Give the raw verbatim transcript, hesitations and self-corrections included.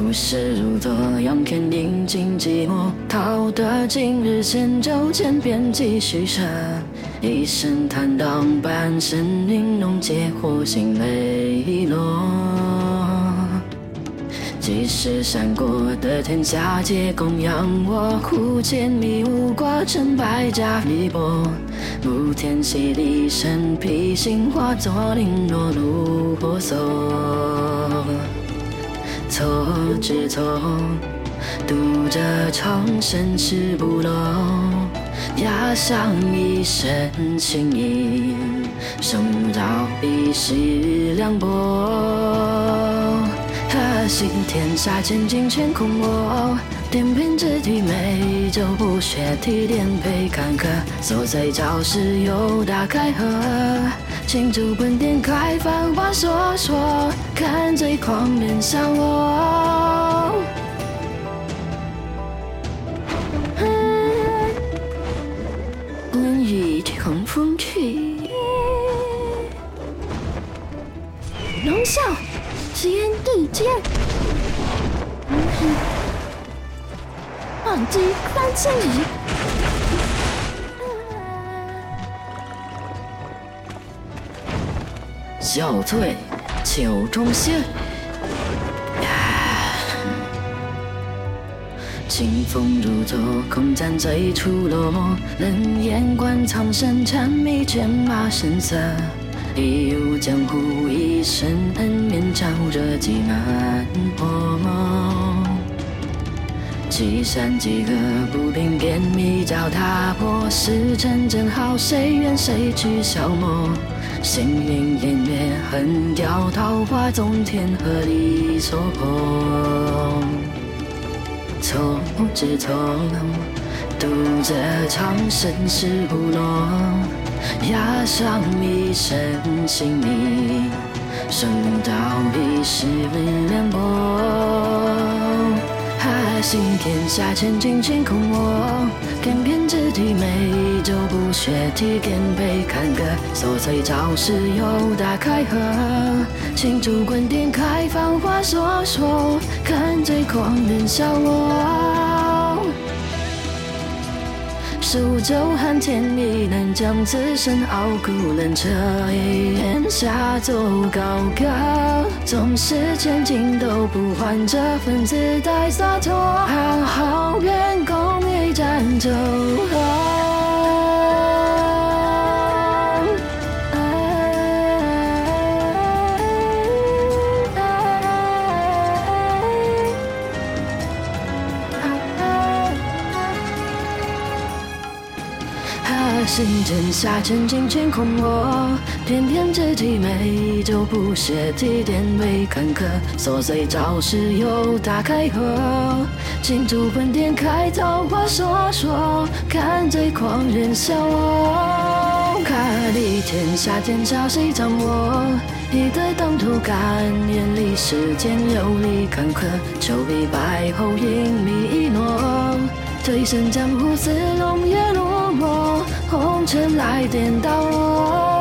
旧事如昨，仰天饮尽寂寞，逃得今日千酒千遍几许舍。一声叹荡，半生玲珑，皆或心泪落。几时闪过的天下，皆供养我。苦涧迷雾，挂成百家碧波。沐天洗礼，身披星，化作零落入婆娑。错之错，渡着长生死不落。压上一身情意，生到一世凉薄。可惜天下千金全空我，颠沛之地美酒不学，提点配坎坷。所在朝时又大开合，庆祝本店开繁华烁烁，看醉狂人笑我。温雨乘风去，龙啸天地间，忘记翻千里。笑醉酒中仙，清风如昨，空战醉出落。冷眼观苍生，沉迷犬马声色。一游江湖，一身恩面，招惹几难火。几山几河，不平便秘脚踏破。时辰正好，谁怨谁去消磨？星云烟月，横雕桃花，纵天河里错破。错之错，渡着长生死不落。压上一身情意，生到一世凉薄。还惜天下千金全空我，翩翩之地美酒不学，提点配坎坷。琐碎朝时又大开合，庆祝滚点开繁华烁烁，看醉狂人笑我。数酒寒天意，能将此生傲骨冷彻。檐下奏高歌，纵使千金都不换这份自带洒脱。好好愿共一盏酒喝。可惜天下千金全空我，翩翩之地美酒不学，提点为坎坷。琐碎朝时又大开合，庆祝本店开桃花烁烁，看醉狂人笑我。看你天下天下谁掌握？一对当涂感眼里世间游离坎坷，丘比白后隐秘一诺。退身江湖似龙也落寞，红尘来颠倒我。